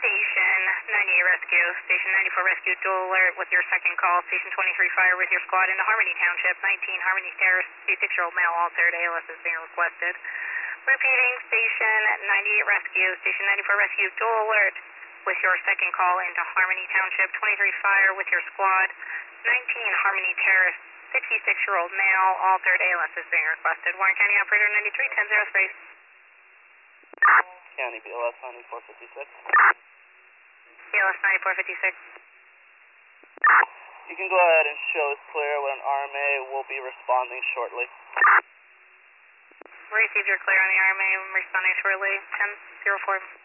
Station 98 Rescue. Station 94 Rescue, dual alert with your second call. Station 23 Fire with your squad into Harmony Township. 19 Harmony Terrace, 56-year-old male altered. ALS is being requested. Repeating, Station 98 Rescue. Station 94 Rescue, dual alert with your second call into Harmony Township. 23 Fire with your squad. 19 Harmony Terrace, 66-year-old male altered. ALS is being requested. Warren County Operator 9310 space. County BLS 9456. BLS 9456. You can go ahead and show us clear when an RMA will be responding shortly. Received your clear on the RMA, responding shortly. 10-04.